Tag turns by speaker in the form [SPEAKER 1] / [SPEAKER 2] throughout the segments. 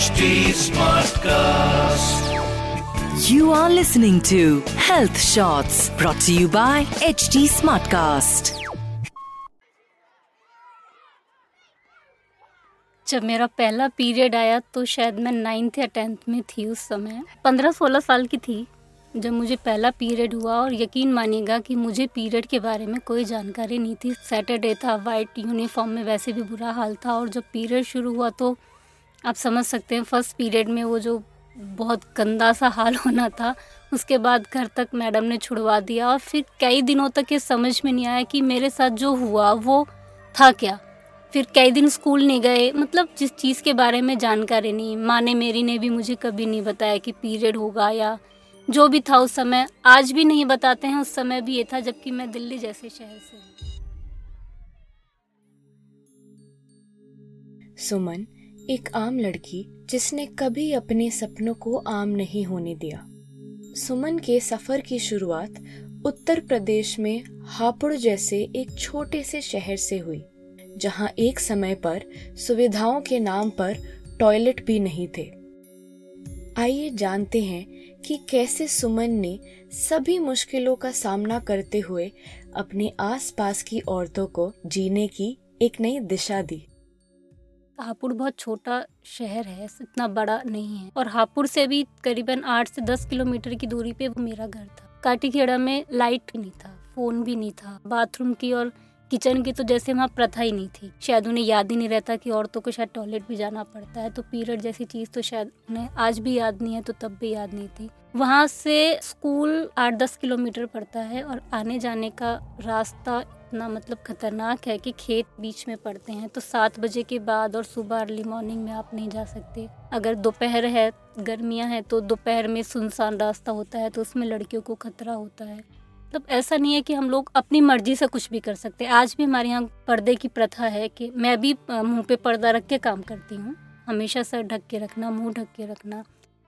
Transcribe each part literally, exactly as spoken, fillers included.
[SPEAKER 1] H D Smartcast.
[SPEAKER 2] You are listening to Health Shots brought to you by H D Smartcast.
[SPEAKER 3] जब मेरा पहला period आया तो शायद मैं नाइन्थ या टेंथ में थी उस समय। पंद्रह सोलह साल की थी जब मुझे पहला पीरियड हुआ और यकीन मानिएगा कि मुझे पीरियड के बारे में कोई जानकारी नहीं थी। सैटरडे था, वाइट यूनिफॉर्म में वैसे भी बुरा हाल था और जब पीरियड शुरू हुआ तो आप समझ सकते हैं फर्स्ट पीरियड में वो जो बहुत गंदा सा हाल होना था। उसके बाद घर तक मैडम ने छुड़वा दिया और फिर कई दिनों तक ये समझ में नहीं आया कि मेरे साथ जो हुआ वो था क्या। फिर कई दिन स्कूल नहीं गए, मतलब जिस चीज़ के बारे में जानकारी नहीं। माँ ने मेरी ने भी मुझे कभी नहीं बताया कि पीरियड होगा या जो भी था उस समय। आज भी नहीं बताते हैं, उस समय भी ये था जबकि मैं दिल्ली जैसे शहर से हूँ।
[SPEAKER 4] सुमन एक आम लड़की जिसने कभी अपने सपनों को आम नहीं होने दिया। सुमन के सफर की शुरुआत उत्तर प्रदेश में हापुड़ जैसे एक छोटे से शहर से हुई, जहां एक समय पर सुविधाओं के नाम पर टॉयलेट भी नहीं थे। आइए जानते हैं कि कैसे सुमन ने सभी मुश्किलों का सामना करते हुए अपने आसपास की औरतों को जीने की एक नई दिशा दी।
[SPEAKER 3] हापुड़ बहुत छोटा शहर है, इतना बड़ा नहीं है और हापुड़ से भी करीबन आठ से दस किलोमीटर की दूरी पे वो मेरा घर था। काटीखेड़ा में लाइट नहीं था, फोन भी नहीं था, बाथरूम की और किचन की तो जैसे वहाँ प्रथा ही नहीं थी। शायद उन्हें याद ही नहीं रहता कि औरतों को शायद टॉयलेट भी जाना पड़ता है, तो पीरियड जैसी चीज़ तो शायद उन्हें आज भी याद नहीं है, तो तब भी याद नहीं थी। वहाँ से स्कूल आठ दस किलोमीटर पड़ता है और आने जाने का रास्ता इतना मतलब खतरनाक है कि खेत बीच में पड़ते हैं, तो सात बजे के बाद और सुबह अर्ली मॉर्निंग में आप नहीं जा सकते। अगर दोपहर है, गर्मियाँ हैं, तो दोपहर में सुनसान रास्ता होता है, तो उसमें लड़कियों को खतरा होता है। मतलब ऐसा नहीं है कि हम लोग अपनी मर्जी से कुछ भी कर सकते हैं। आज भी हमारे यहाँ पर्दे की प्रथा है कि मैं भी मुंह पे पर्दा रख के काम करती हूँ। हमेशा सर ढक के रखना, मुंह ढक के रखना।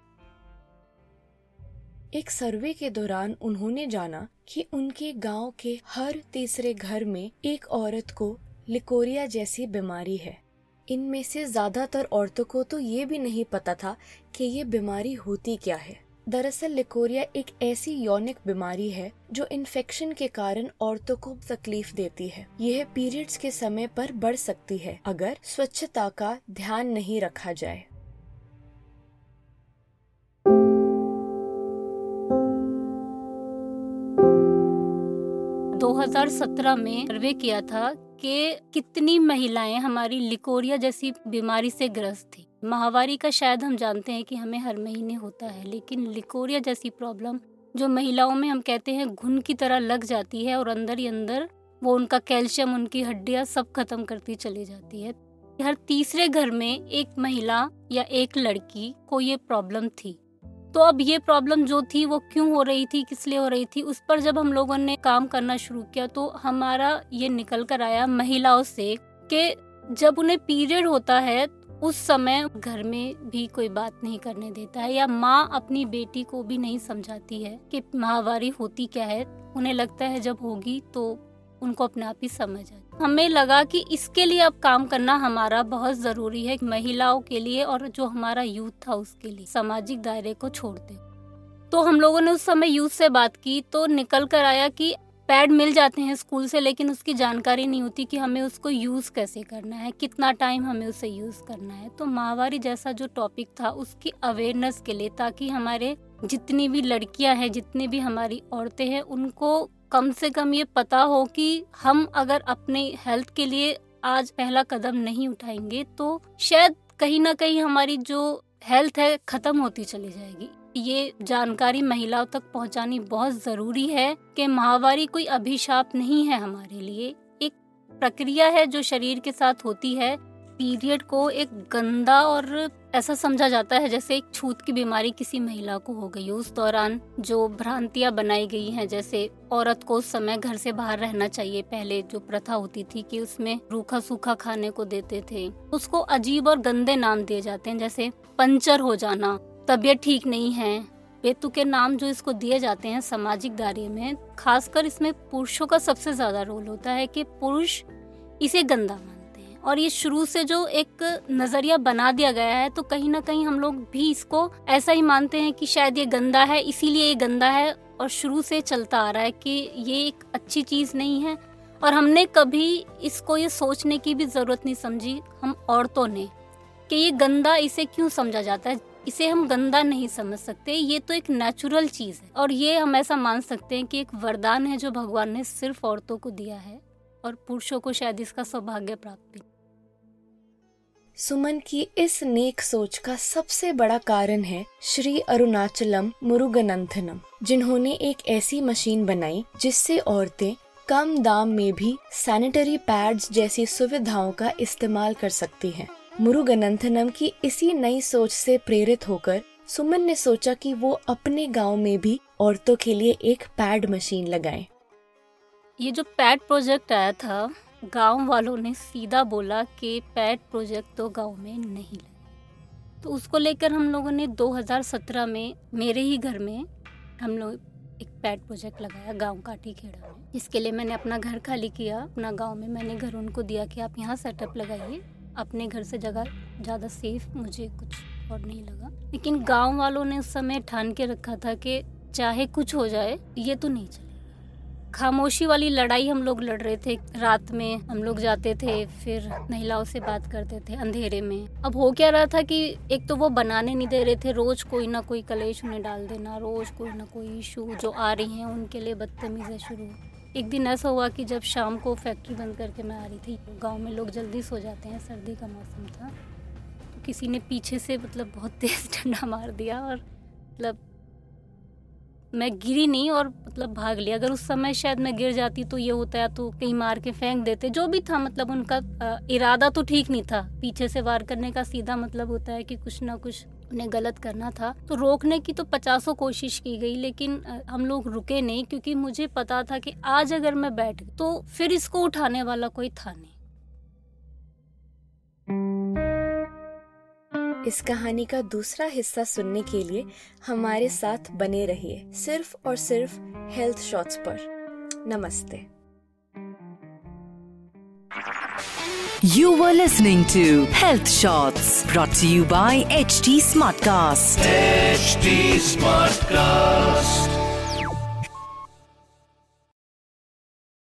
[SPEAKER 4] एक सर्वे के दौरान उन्होंने जाना कि उनके गांव के हर तीसरे घर में एक औरत को लिकोरिया जैसी बीमारी है। इनमें से ज्यादातर औरतों को तो ये भी नहीं पता था कि ये बीमारी होती क्या है। दरअसल लिकोरिया एक ऐसी यौनिक बीमारी है जो इन्फेक्शन के कारण औरतों को तकलीफ देती है। यह पीरियड्स के समय पर बढ़ सकती है अगर स्वच्छता का ध्यान नहीं रखा जाए।
[SPEAKER 3] दो हज़ार सत्रह में सर्वे किया था कि कितनी महिलाएं हमारी लिकोरिया जैसी बीमारी से ग्रस्त थी। माहवारी का शायद हम जानते हैं कि हमें हर महीने होता है, लेकिन लिकोरिया जैसी प्रॉब्लम जो महिलाओं में हम कहते हैं घुन की तरह लग जाती है और अंदर ही अंदर वो उनका कैल्शियम, उनकी हड्डियां सब खत्म करती चली जाती है। हर तीसरे घर में एक महिला या एक लड़की को ये प्रॉब्लम थी। तो अब ये प्रॉब्लम जो थी वो क्यों हो रही थी, किस लिए हो रही थी, उस पर जब हम लोगों ने काम करना शुरू किया तो हमारा ये निकल कर आया महिलाओं से कि जब उन्हें पीरियड होता है उस समय घर में भी कोई बात नहीं करने देता है, या माँ अपनी बेटी को भी नहीं समझाती है कि माहवारी होती क्या है। उन्हें लगता है जब होगी तो उनको अपने आप ही समझ आए। हमें लगा कि इसके लिए अब काम करना हमारा बहुत जरूरी है, महिलाओं के लिए और जो हमारा यूथ था उसके लिए। सामाजिक दायरे को छोड़ते तो हम लोगों ने उस समय यूथ से बात की तो निकल कर आया कि पैड मिल जाते हैं स्कूल से, लेकिन उसकी जानकारी नहीं होती कि हमें उसको यूज कैसे करना है, कितना टाइम हमें उसे यूज करना है। तो माहवारी जैसा जो टॉपिक था उसकी अवेयरनेस के लिए, ताकि हमारे जितनी भी लड़कियां हैं, जितनी भी हमारी औरतें हैं, उनको कम से कम ये पता हो कि हम अगर अपने हेल्थ के लिए आज पहला कदम नहीं उठाएंगे तो शायद कहीं ना कहीं हमारी जो हेल्थ है खत्म होती चली जाएगी। ये जानकारी महिलाओं तक पहुंचानी बहुत जरूरी है कि माहवारी कोई अभिशाप नहीं है, हमारे लिए एक प्रक्रिया है जो शरीर के साथ होती है। पीरियड को एक गंदा और ऐसा समझा जाता है जैसे एक छूत की बीमारी किसी महिला को हो गई हो। उस दौरान जो भ्रांतियां बनाई गई हैं, जैसे औरत को उस समय घर से बाहर रहना चाहिए, पहले जो प्रथा होती थी कि उसमें रूखा सूखा खाने को देते थे, उसको अजीब और गंदे नाम दिए जाते हैं, जैसे पंचर हो जाना, तबीयत ठीक नहीं है, बेतुके नाम जो इसको दिए जाते हैं सामाजिक दायरे में। खासकर इसमें पुरुषों का सबसे ज्यादा रोल होता है कि पुरुष इसे गंदा मानते हैं और ये शुरू से जो एक नजरिया बना दिया गया है, तो कहीं ना कहीं हम लोग भी इसको ऐसा ही मानते हैं कि शायद ये गंदा है, इसीलिए ये गंदा है, और शुरू से चलता आ रहा है कि ये एक अच्छी चीज नहीं है। और हमने कभी इसको ये सोचने की भी जरूरत नहीं समझी, हम औरतों ने, कि ये गंदा इसे क्यों समझा जाता है। इसे हम गंदा नहीं समझ सकते, ये तो एक नेचुरल चीज है, और ये हम ऐसा मान सकते हैं कि एक वरदान है जो भगवान ने सिर्फ औरतों को दिया है, और पुरुषों को शायद इसका सौभाग्य प्राप्त भी।
[SPEAKER 4] सुमन की इस नेक सोच का सबसे बड़ा कारण है श्री अरुणाचलम मुरुगनंथनम, जिन्होंने एक ऐसी मशीन बनाई जिससे औरतें कम दाम में भी सैनिटरी पैड्स जैसी सुविधाओं का इस्तेमाल कर सकती हैं। मुरुगनंथनम की इसी नई सोच से प्रेरित होकर सुमन ने सोचा कि वो अपने गांव में भी औरतों के लिए एक पैड मशीन लगाएं।
[SPEAKER 3] ये जो पैड प्रोजेक्ट आया था, गांव वालों ने सीधा बोला कि पैड प्रोजेक्ट तो गांव में नहीं लगा। तो उसको लेकर हम लोगों ने दो हज़ार सत्रह में मेरे ही घर में हम लोग एक पैड प्रोजेक्ट लगाया गांव काटी खेड़ा में। इसके लिए मैंने अपना घर खाली किया, अपना गांव में मैंने घर उनको दिया कि आप यहाँ सेटअप लगाइए, अपने घर से जगह ज़्यादा सेफ मुझे कुछ और नहीं लगा। लेकिन गांव वालों ने उस समय ठान के रखा था कि चाहे कुछ हो जाए ये तो नहीं चलेगा। खामोशी वाली लड़ाई हम लोग लड़ रहे थे। रात में हम लोग जाते थे, फिर महिलाओं से बात करते थे अंधेरे में। अब हो क्या रहा था कि एक तो वो बनाने नहीं दे रहे थे, रोज कोई ना कोई कलेश उन्हें डाल देना, रोज कोई ना कोई इशू जो आ रही हैं उनके लिए बदतमीज़ी शुरू। एक दिन ऐसा हुआ कि जब शाम को फैक्ट्री बंद करके मैं आ रही थी, गांव में लोग जल्दी सो जाते हैं, सर्दी का मौसम था, तो किसी ने पीछे से मतलब बहुत तेज डंडा मार दिया, और मतलब मैं गिरी नहीं और मतलब भाग लिया। अगर उस समय शायद मैं गिर जाती तो ये होता है, तो कहीं मार के फेंक देते, जो भी था। मतलब उनका इरादा तो ठीक नहीं था, पीछे से वार करने का सीधा मतलब होता है कि कुछ ना कुछ उन्हें गलत करना था। तो रोकने की तो पचासों कोशिश की गई, लेकिन हम लोग रुके नहीं, क्योंकि मुझे पता था कि आज अगर मैं बैठ गई तो फिर इसको उठाने वाला कोई था नहीं।
[SPEAKER 4] इस कहानी का दूसरा हिस्सा सुनने के लिए हमारे साथ बने रहिए, सिर्फ और सिर्फ हेल्थ शॉट्स पर। नमस्ते।
[SPEAKER 2] You were listening to Health Shots, brought to you by H T Smartcast.
[SPEAKER 1] H T Smartcast.